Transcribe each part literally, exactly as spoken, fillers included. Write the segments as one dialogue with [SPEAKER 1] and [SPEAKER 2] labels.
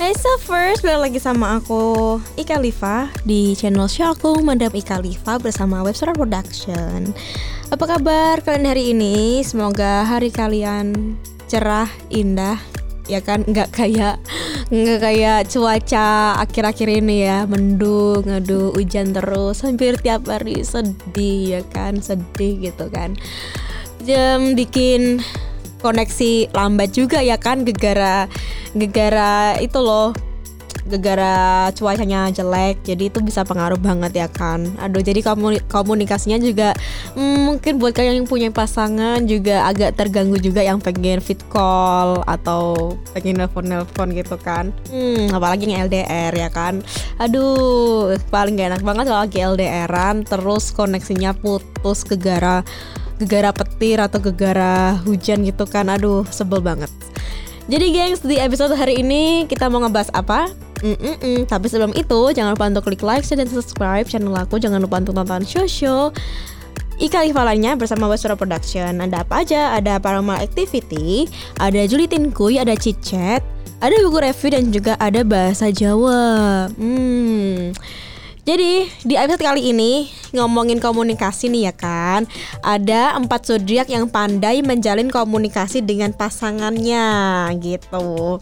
[SPEAKER 1] Hai Suffers, balik lagi sama aku Ika Liva di channel show aku Madam Ika Liva bersama Webstar Production. Apa kabar kalian hari ini? Semoga hari kalian cerah, indah, ya kan? Nggak kayak nggak kayak cuaca akhir-akhir ini ya, mendung, aduh hujan terus, hampir tiap hari, sedih ya kan, sedih gitu kan. Jam bikin koneksi lambat juga ya kan, gegara gegara itu loh, gegara cuacanya jelek, jadi itu bisa pengaruh banget ya kan. Aduh, jadi komuni- komunikasinya juga hmm, mungkin buat kalian yang punya pasangan juga agak terganggu juga, yang pengen fit call atau pengen nelfon-nelfon gitu kan. Hmm, apalagi yang L D R ya kan. Aduh, paling gak enak banget kalau lagi L D R-an terus koneksinya putus gegara gegara petir atau gegara hujan gitu kan. Aduh, sebel banget. Jadi gengs, di episode hari ini kita mau ngebahas apa? Mm-mm-mm. Tapi sebelum itu jangan lupa untuk klik like, share, dan subscribe channel aku. Jangan lupa untuk tonton show-show Ika Liva lainnya bersama Webstar Production. Ada apa aja? Ada Paranormal Activity, ada Julitin Kuy, ada Chit Chat, ada buku review, dan juga ada bahasa Jawa. Hmm... Jadi di episode kali ini ngomongin komunikasi nih ya kan. Ada empat zodiak yang pandai menjalin komunikasi dengan pasangannya gitu.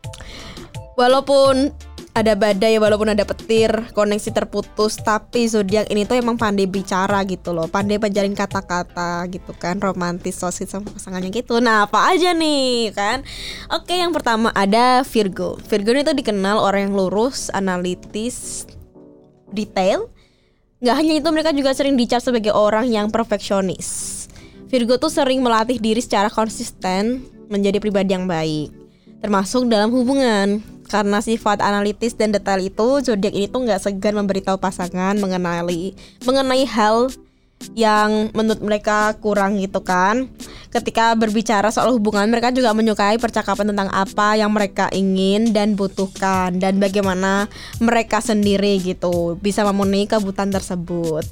[SPEAKER 1] Walaupun ada badai, walaupun ada petir, koneksi terputus, tapi zodiak ini tuh emang pandai bicara gitu loh, pandai menjalin kata-kata gitu kan, romantis, sosit sama pasangannya gitu. Nah, apa aja nih kan? Oke, yang pertama ada Virgo. Virgo ini tuh dikenal orang yang lurus, analitis, detail. Gak hanya itu, mereka juga sering dicap sebagai orang yang perfeksionis. Virgo tuh sering melatih diri secara konsisten menjadi pribadi yang baik, termasuk dalam hubungan. Karena sifat analitis dan detail itu, zodiak ini tuh gak segan memberitahu pasangan mengenai mengenai hal yang menurut mereka kurang gitu kan. Ketika berbicara soal hubungan, mereka juga menyukai percakapan tentang apa yang mereka ingin dan butuhkan, dan bagaimana mereka sendiri gitu bisa memenuhi kebutuhan tersebut.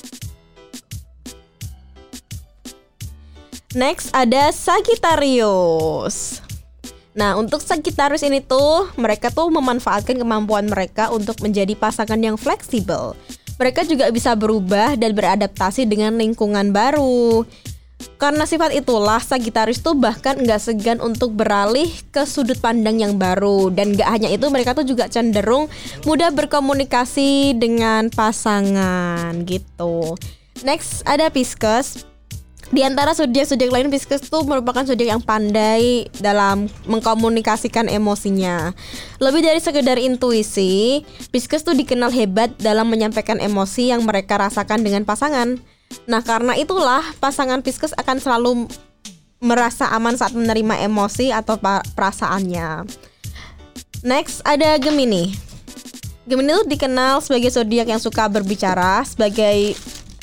[SPEAKER 1] Next ada Sagittarius. Nah, untuk Sagittarius ini tuh mereka tuh memanfaatkan kemampuan mereka untuk menjadi pasangan yang fleksibel. Mereka juga bisa berubah dan beradaptasi dengan lingkungan baru. Karena sifat itulah, Sagittarius tuh bahkan gak segan untuk beralih ke sudut pandang yang baru. Dan gak hanya itu, mereka tuh juga cenderung mudah berkomunikasi dengan pasangan gitu. Next ada Pisces. Di antara zodiak-zodiak lain, Pisces tuh merupakan zodiak yang pandai dalam mengkomunikasikan emosinya. Lebih dari sekedar intuisi, Pisces tuh dikenal hebat dalam menyampaikan emosi yang mereka rasakan dengan pasangan. Nah, karena itulah pasangan Pisces akan selalu merasa aman saat menerima emosi atau perasaannya. Next ada Gemini. Gemini tuh dikenal sebagai zodiak yang suka berbicara, sebagai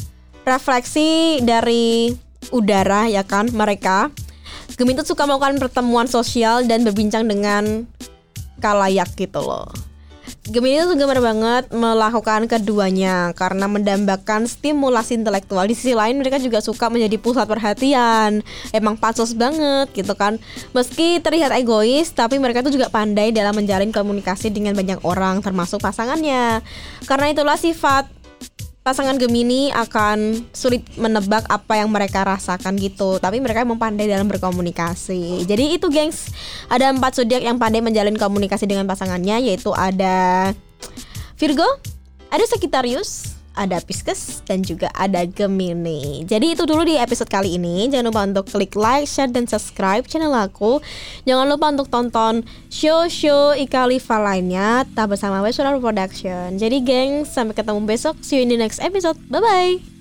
[SPEAKER 1] refleksi dari udara ya kan mereka. Gemini tuh suka melakukan pertemuan sosial dan berbincang dengan kalayak gitu loh. Gemini tuh gemar banget melakukan keduanya karena mendambakan stimulasi intelektual. Di sisi lain mereka juga suka menjadi pusat perhatian. Emang pansos banget gitu kan. Meski terlihat egois, tapi mereka tuh juga pandai dalam menjalin komunikasi dengan banyak orang, termasuk pasangannya. Karena itulah sifat pasangan Gemini akan sulit menebak apa yang mereka rasakan gitu. Tapi mereka emang pandai dalam berkomunikasi. Jadi itu gengs, ada empat zodiak yang pandai menjalin komunikasi dengan pasangannya, yaitu ada Virgo, ada Sagittarius, ada Pisces, dan juga ada Gemini. Jadi itu dulu di episode kali ini. Jangan lupa untuk klik like, share, dan subscribe channel aku. Jangan lupa untuk tonton show-show Ika Liva lainnya tetap bersama Webstar Production. Jadi geng, sampai ketemu besok. See you in the next episode. Bye-bye.